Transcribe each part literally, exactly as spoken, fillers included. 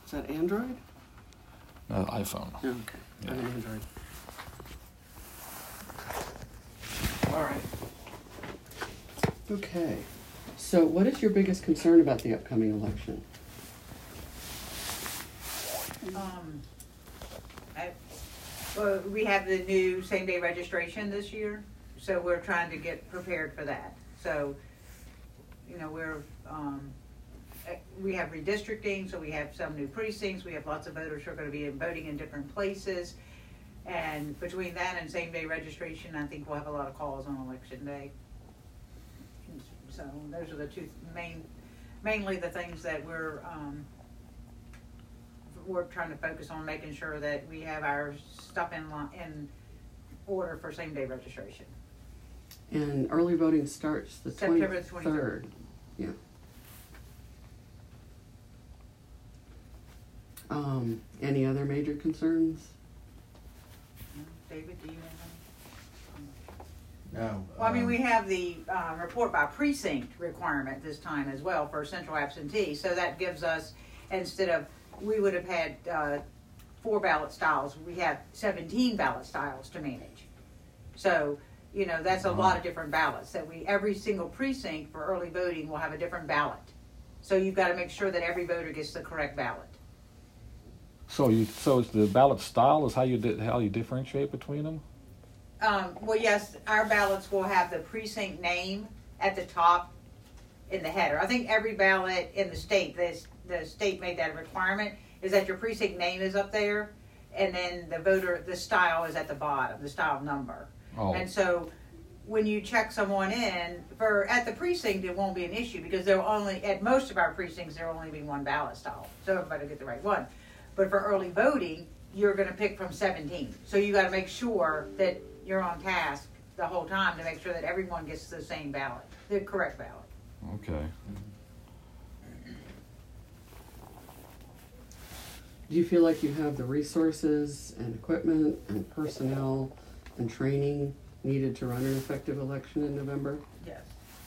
Is that Android? Uh, iPhone. Oh, okay. Yeah. I'm an Android. All right. Okay. So what is your biggest concern about the upcoming election? Um, I, well, we have the new same-day registration this year, so we're trying to get prepared for that. So, you know, we're, um, eh, we have redistricting, so we have some new precincts, we have lots of voters who are gonna be voting in different places. And between that and same-day registration, I think we'll have a lot of calls on election day. So those are the two main, mainly the things that we're, um, we're trying to focus on, making sure that we have our stuff in line, in order for same-day registration. And early voting starts the September the twenty-third. twenty-third. Yeah. Um, any other major concerns? David, do you have any? No. Well, I mean, um, we have the uh, report by precinct requirement this time as well for central absentee. So that gives us, instead of, we would have had uh, four ballot styles, we have seventeen ballot styles to manage. So, you know, that's a Uh-huh. lot of different ballots. That we, every single precinct for early voting will have a different ballot. So you've got to make sure that every voter gets the correct ballot. So you, so it's the ballot style is how you di- how you differentiate between them? Um, well, yes, our ballots will have the precinct name at the top in the header. I think every ballot in the state, this, the state made that a requirement, is that your precinct name is up there, and then the voter, the style is at the bottom, the style number. Oh. And so when you check someone in, for at the precinct, it won't be an issue because there will only, at most of our precincts, there will only be one ballot style. So everybody will get the right one. But for early voting, you're going to pick from seventeen. So you got to make sure that you're on task the whole time to make sure that everyone gets the same ballot, the correct ballot. Okay. Do you feel like you have the resources and equipment and personnel and training needed to run an effective election in November? Yes.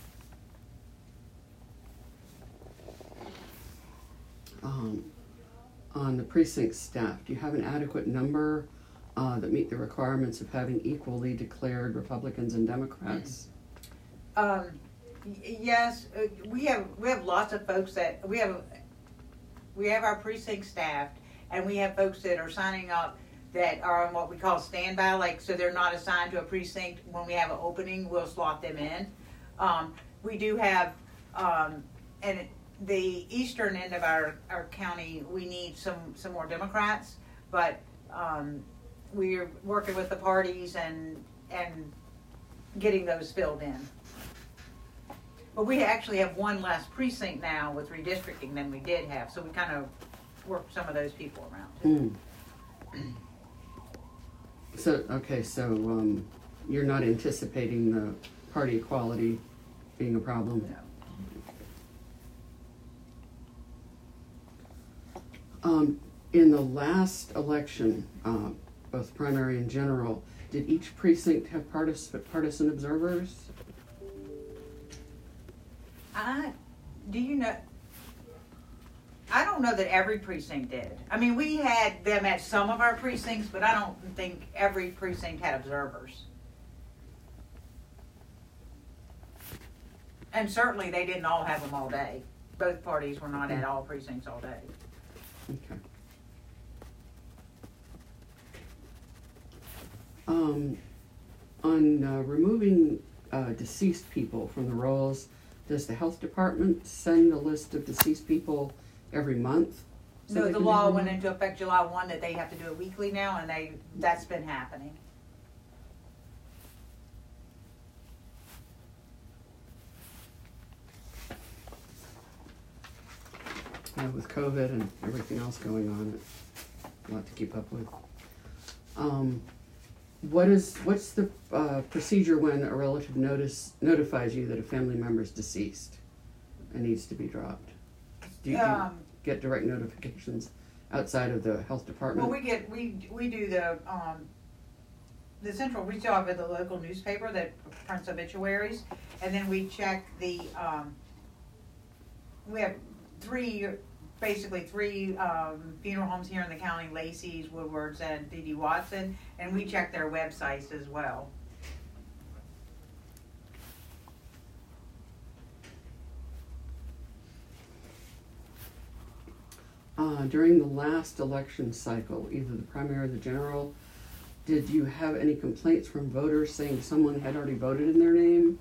Um, on the precinct staff, do you have an adequate number uh, that meet the requirements of having equally declared Republicans and Democrats? Um, y- yes, uh, we have we have lots of folks that we have. We have our precinct staffed, and we have folks that are signing up that are on what we call standby, like so they're not assigned to a precinct. When we have an opening, we'll slot them in. Um, we do have, um, and it, the eastern end of our, our county, we need some some more Democrats, but um, we're working with the parties and and getting those filled in. But we actually have one less precinct now with redistricting than we did have, so we kind of worked some of those people around. Mm. So, okay, so um, you're not anticipating the party equality being a problem? No. Um, in the last election, uh, both primary and general, did each precinct have partis- partisan observers? I, do you know, I don't know that every precinct did. I mean, we had them at some of our precincts, but I don't think every precinct had observers. And certainly they didn't all have them all day. Both parties were not at all precincts all day. Okay. Um, on uh, removing uh, deceased people from the rolls, does the health department send a list of deceased people every month? So No, they the can law have went them? into effect July first that they have to do it weekly now, and they that's been happening. Uh, with COVID and everything else going on, it's a lot to keep up with. Um, what is what's the uh, procedure when a relative notice notifies you that a family member is deceased and needs to be dropped? Do you, do you Um, get direct notifications outside of the health department? Well, we get we we do the um, the central. We still have the local newspaper that prints obituaries, and then we check the. Um, we have three basically three um, funeral homes here in the county: Lacey's, Woodward's, and D D Watson, and we check their websites as well. Uh, during the last election cycle, either the primary or the general, did you have any complaints from voters saying someone had already voted in their name?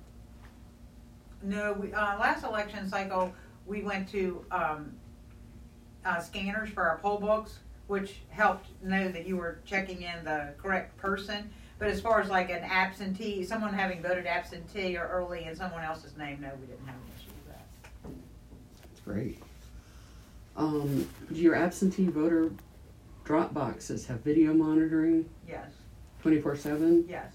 No, we, uh, last election cycle, we went to um, uh, scanners for our poll books, which helped know that you were checking in the correct person. But as far as like an absentee, someone having voted absentee or early in someone else's name, no, we didn't have an issue with that. That's great. Um, do your absentee voter drop boxes have video monitoring Yes, twenty-four seven? yes.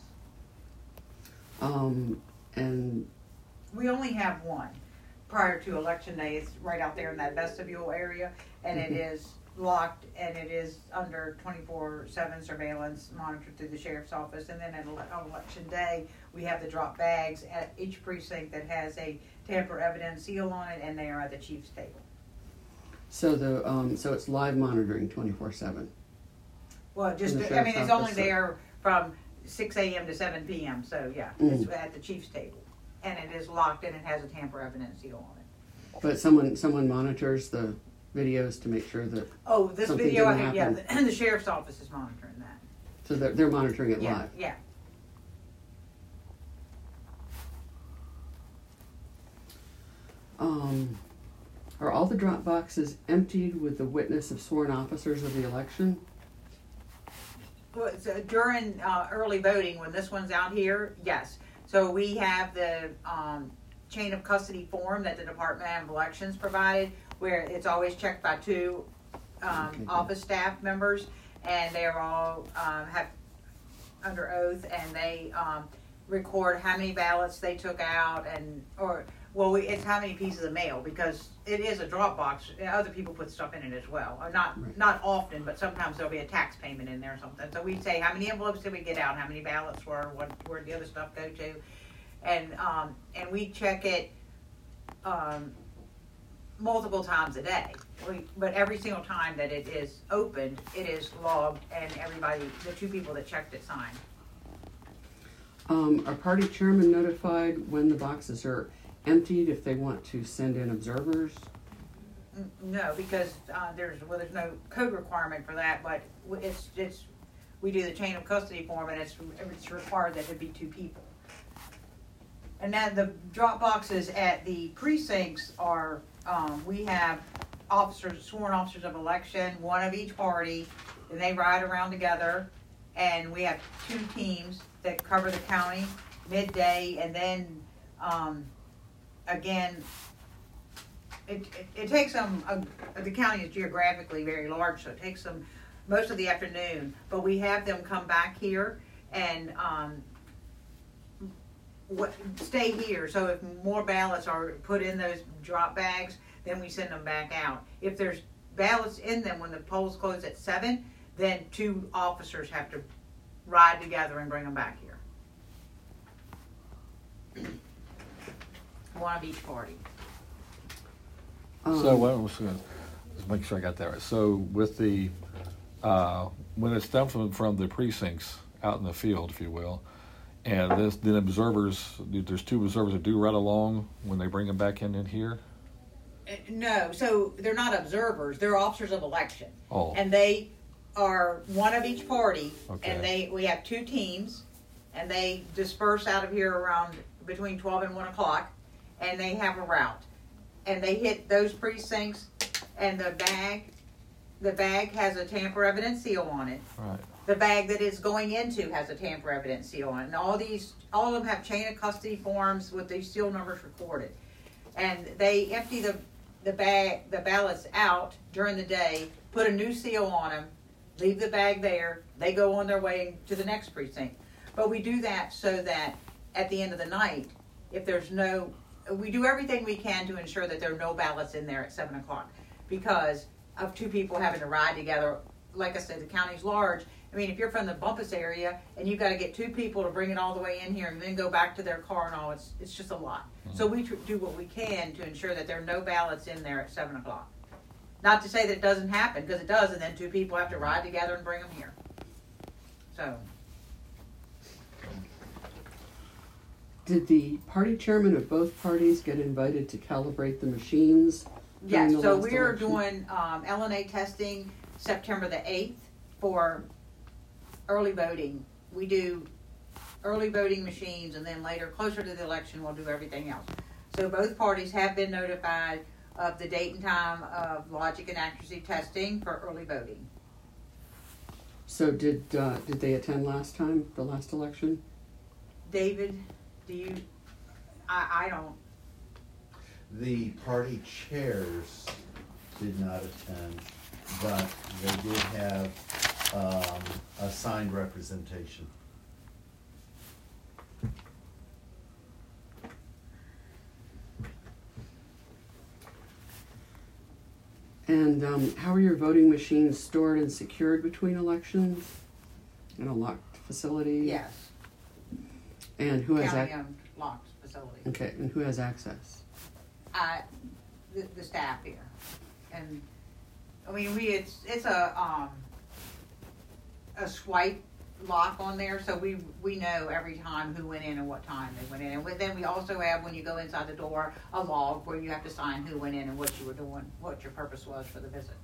Um, and We only have one prior to election day. It's right out there in that vestibule area, and it Mhm. is locked, and it is under twenty-four seven surveillance monitored through the sheriff's office. And then at ele- on election day, we have the drop bags at each precinct that has a tamper evidence seal on it, and they are at the chief's table. so the um, so it's live monitoring twenty-four seven. Well, just, In the I mean, sheriff's it's only office, there from six a.m. to seven p.m., so yeah, it's at the chief's table. And it is locked, and it has a tamper evidence seal on it. But someone someone monitors the videos to make sure that Oh, this Something video, I didn't think, yeah, happen. the, the sheriff's office is monitoring that. so they're, they're monitoring it Yeah, live. yeah. Um, are all the drop boxes emptied with the witness of sworn officers of the election? Well, so during uh, early voting, when this one's out here, yes. So we have the um, chain of custody form that the Department of Elections provided, where it's always checked by two um, Okay, good. office staff members, and they're all um, have under oath, and they um, record how many ballots they took out, and or well, we, it's how many pieces of mail, because it is a drop box. Other people put stuff in it as well, or not Right. not often, but sometimes there'll be a tax payment in there or something. So we say how many envelopes did we get out, how many ballots were, what where did the other stuff go to, and um, and we check it um, multiple times a day. We, but every single time that it is opened, it is logged, and everybody, the two people that checked it, signed. Um, are party chairmen notified when the boxes are emptied if they want to send in observers? N- No, because uh, there's well, there's no code requirement for that, but w- it's it's we do the chain of custody form, and it's it's required that it be two people. And now the drop boxes at the precincts are um, we have officers, sworn officers of election, one of each party, and they ride around together, and we have two teams that cover the county midday, and then um, again. It, it, it takes them, uh, the county is geographically very large, so it takes them most of the afternoon, but we have them come back here and um, what, stay here. So if more ballots are put in those drop bags, then we send them back out. If there's ballots in them when the polls close at seven, then two officers have to ride together and bring them back here. One of each party. Um, So, well, let's uh, let's make sure I got that right. So with the, uh, when it's done from, from the precincts out in the field, if you will, and this, then observers, there's two observers that do right along when they bring them back in, in here? Uh, No, so they're not observers, they're officers of election. Oh. And they are one of each party, Okay. and they, we have two teams, and they disperse out of here around between twelve and one o'clock, and they have a route. And they hit those precincts, and the bag, the bag has a tamper evidence seal on it. Right. The bag that is going into has a tamper evidence seal on it. And all these, all of them have chain of custody forms with these seal numbers recorded. And they empty the, the bag, the ballots out during the day, put a new seal on them, leave the bag there, they go on their way to the next precinct. But we do that so that at the end of the night, if there's no, we do everything we can to ensure that there are no ballots in there at seven o'clock because of two people having to ride together. Like I said, the county's large. I mean, if you're from the Bumpus area and you've got to get two people to bring it all the way in here and then go back to their car and all, it's it's just a lot. Mm-hmm. So we tr- do what we can to ensure that there are no ballots in there at seven o'clock. Not to say that it doesn't happen, because it does, and then two people have to ride together and bring them here. So, Did the party chairman of both parties get invited to calibrate the machines? during yes, the so last we are election? doing um, L N A testing September the eighth for early voting. We do early voting machines, and then later, closer to the election, we'll do everything else. So both parties have been notified of the date and time of logic and accuracy testing for early voting. So did uh, did they attend last time, the last election? David, do you, I, I don't, The party chairs did not attend, but they did have um, assigned representation. And um, how are your voting machines stored and secured between elections? In a locked facility? yes, And who has county ac- owned locked facility. Okay, and who has access? I, the, the staff here. And, I mean, we, it's, it's a, um, a swipe lock on there, so we, we know every time who went in and what time they went in. And then we also have, when you go inside the door, a log where you have to sign who went in and what you were doing, what your purpose was for the visit.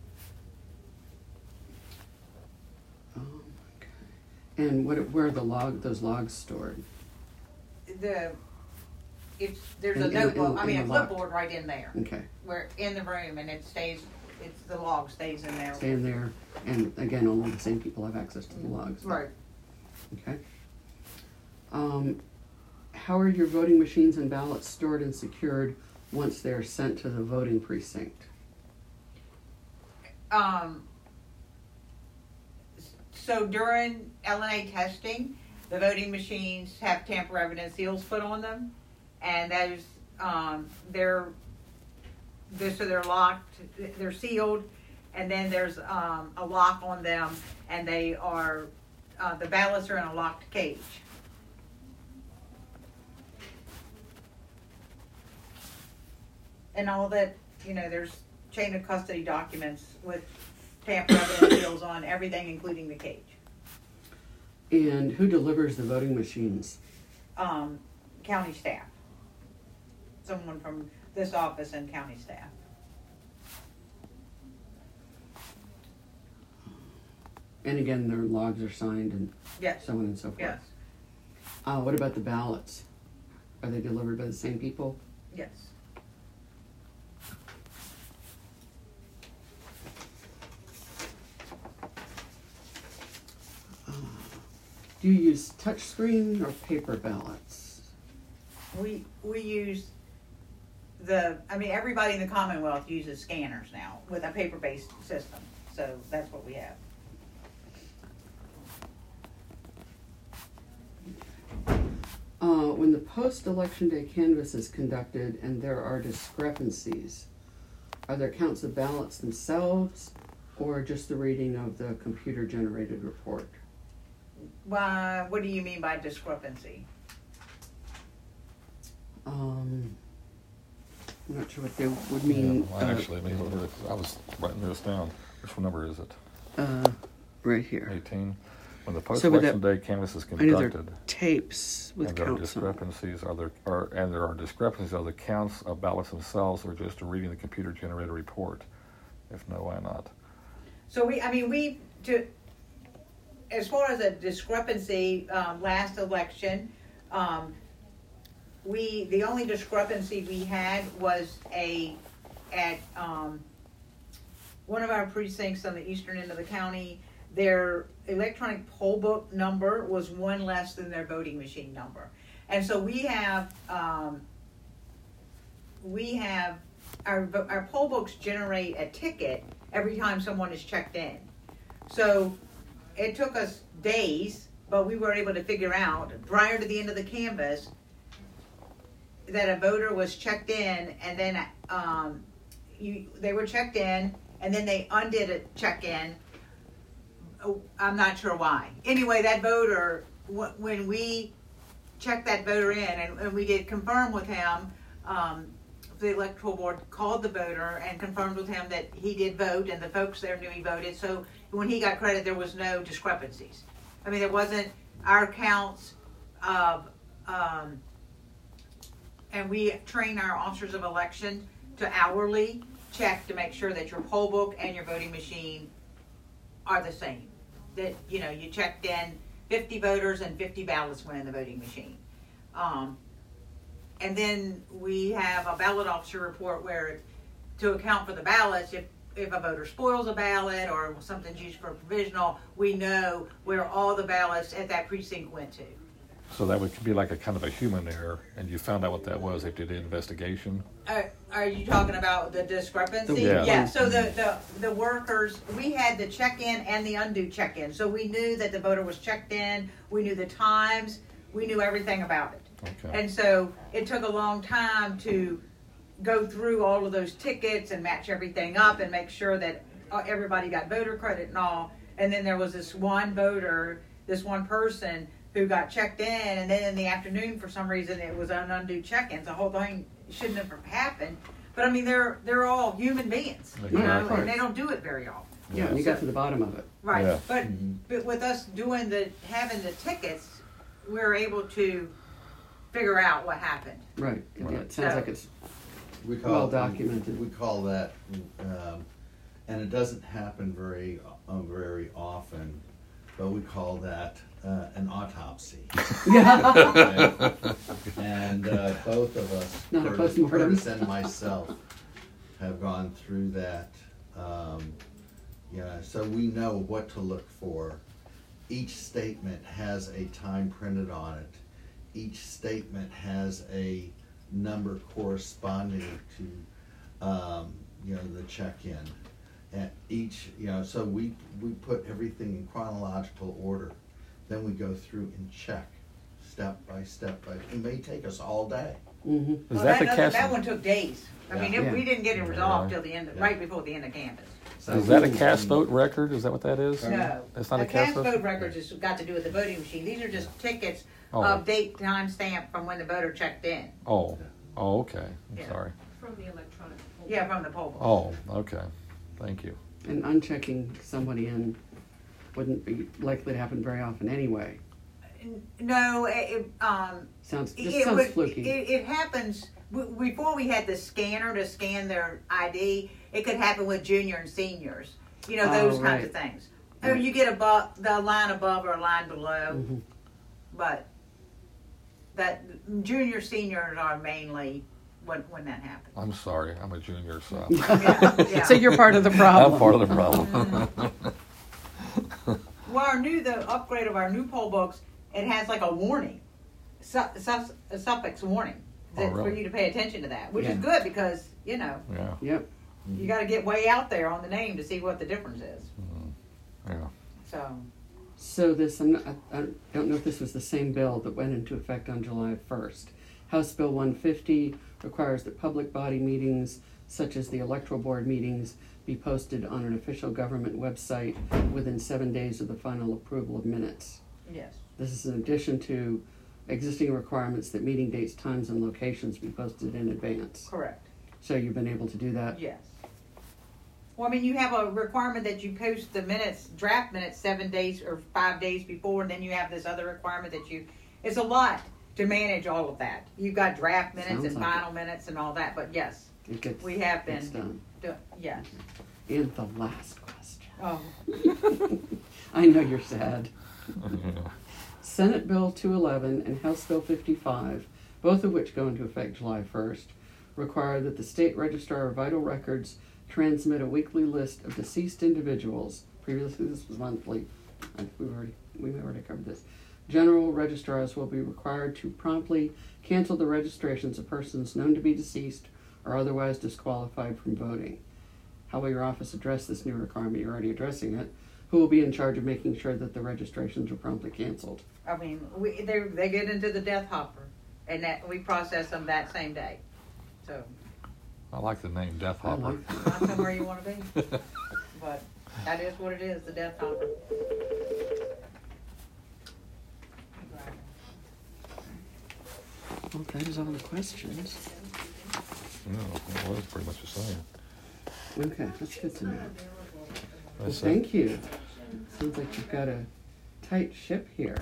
Um, okay. And what where are the log those logs stored? The, it's, there's In- a in the- notebook, in- I mean, in a the lock. clipboard right in there. Okay, We're in the room, and it stays, it's, the log stays in there. stay in there, and again, only the same people have access to the logs. Right. Okay. Um, how are your voting machines and ballots stored and secured once they're sent to the voting precinct? Um, so during L N A testing, the voting machines have tamper evidence seals put on them, and those, um, they're, they're, so they're locked, they're sealed, and then there's, um, a lock on them, and they are, uh, the ballots are in a locked cage. And all that, you know, there's chain of custody documents with tamper evidence seals on everything, including the cage. And who delivers the voting machines? Um, county staff. Someone from this office and county staff. And again, their logs are signed and Yes, so on and so forth. yes, Uh, what about the ballots? Are they delivered by the same people? yes. Do you use touchscreen or paper ballots? We, we use the, I mean, everybody in the Commonwealth uses scanners now with a paper-based system, so that's what we have. Uh, when the post-election day canvass is conducted and there are discrepancies, are there counts of ballots themselves or just the reading of the computer-generated report? Why, what do you mean by discrepancy? Um, I'm not sure what they would Yeah, mean. well, uh, actually, I mean, I was writing this down. Which number is it? uh, right here. eighteen. When the So with post-election day canvass is I know there are conducted, tapes with and there are counts on. discrepancies, are there, are, and there are discrepancies, are the counts of ballots themselves or just reading the computer-generated report? If no, why not? So we, I mean, we, to, as far as a discrepancy, um, last election, um, we, the only discrepancy we had was a, at, um, one of our precincts on the eastern end of the county, their electronic poll book number was one less than their voting machine number. And so we have, um, we have, our, our poll books generate a ticket every time someone is checked in. So it took us days, but we were able to figure out prior to the end of the canvass that a voter was checked in, and then um, you, they were checked in, and then they undid a check-in. Oh, I'm not sure why. Anyway, that voter, w- when we checked that voter in, and, and we did confirm with him um, the electoral board called the voter and confirmed with him that he did vote and the folks there knew he voted. So when he got credit, there was no discrepancies. I mean, there wasn't our counts of, um, and we train our officers of election to hourly check to make sure that your poll book and your voting machine are the same. That, you know, you checked in fifty voters and fifty ballots went in the voting machine. Um, and then we have a ballot officer report where, to account for the ballots, if, if a voter spoils a ballot or something's used for a provisional, we know where all the ballots at that precinct went to. So that would be like a kind of a human error, and you found out what that was after you did an investigation? Are, are you talking about the discrepancy? The- Yeah. Yeah, so the, the, the workers, we had the check-in and the undo check-in. So we knew that the voter was checked in, we knew the times, we knew everything about it. Okay. And so it took a long time to go through all of those tickets and match everything up and make sure that uh, everybody got voter credit and all. And then there was this one voter, this one person who got checked in, and then in the afternoon, for some reason, it was an undue check-in. The whole thing shouldn't have happened. But I mean, they're they're all human beings, you Yeah, know, of and they don't do it very often. Yeah, and you got to the bottom of it. Right. Yeah. But Mhm. but with us doing the having the tickets, we're able to figure out what happened. Right. Yeah, it sounds So- like it's We call well it- documented. We call that, um, and it doesn't happen very, uh, very often, but we call that uh, an autopsy. yeah. Okay? And uh, both of us, Not a Curtis, postmortem. Curtis and myself, have gone through that. Um, yeah, so we know what to look for. Each statement has a time printed on it. Each statement has a number corresponding to, um, you know, the check-in. And each, you know, so we, we put everything in chronological order. Then we go through and check, step by step by, it may take us all day. hmm Is Well, that the other- cast? that one took days. I mean, it, Yeah. we didn't get it resolved till the end, of, Yeah. right before the end of campus. So Is that a we- cast vote record? Is that what that is? No, That's not the a cast cast vote? vote records has got to do with the voting machine. These are just tickets Oh. of date, time stamp from when the voter checked in. Oh, oh, okay. I'm Yeah. sorry. From the electronic poll. Yeah, from the poll book. Oh, okay. Thank you. And unchecking somebody in wouldn't be likely to happen very often anyway. N- No, it, it, um, Sounds just it, sounds would- fluky. it, it happens w- before we had the scanner to scan their I D. It could happen with junior and seniors. You know, those Oh, kinds of right. things. Or Right. you get above the line above or a line below, Mhm. but that junior seniors are mainly when when that happens. I'm sorry. I'm a junior, so Yeah, yeah. So you're part of the problem. I'm part of the problem. Well, our new the upgrade of our new poll books, it has like a warning, su- su- a suffix warning, Oh, that, really? for you to pay attention to that, which is Yeah. good because you know Yeah. Yep. you got to get way out there on the name to see what the difference is. Yeah. So So this, I'm not, I, I don't know if this was the same bill that went into effect on July first. House Bill one fifty requires that public body meetings, such as the electoral board meetings, be posted on an official government website within seven days of the final approval of minutes. yes, This is in addition to existing requirements that meeting dates, times, and locations be posted in advance. correct. So you've been able to do that? Yes. Well, I mean, you have a requirement that you post the minutes, draft minutes, seven days or five days before, and then you have this other requirement that you. It's a lot to manage all of that. You've got draft minutes Sounds and like final minutes and all that, but yes, It gets, we have it's been. done. Do, yes. And the last question. Oh. I know you're sad. Yeah. Senate Bill two eleven and House Bill fifty-five, both of which go into effect July first, require that the State Registrar of Vital Records transmit a weekly list of deceased individuals. Previously, this was monthly. I think we've already we've already covered this. General registrars will be required to promptly cancel the registrations of persons known to be deceased or otherwise disqualified from voting. How will your office address this new requirement? You're already addressing it. Who will be in charge of making sure that the registrations are promptly canceled? I mean, we they they get into the death hopper, and that we process them that same day. So I like the name Death I Hopper. like that. not somewhere you want to be, but that is what it is, the death hopper. Well, that is all the questions. No, it was pretty much the same. Okay, that's good to know. Well, That's it. thank you. Seems like you've got a tight ship here.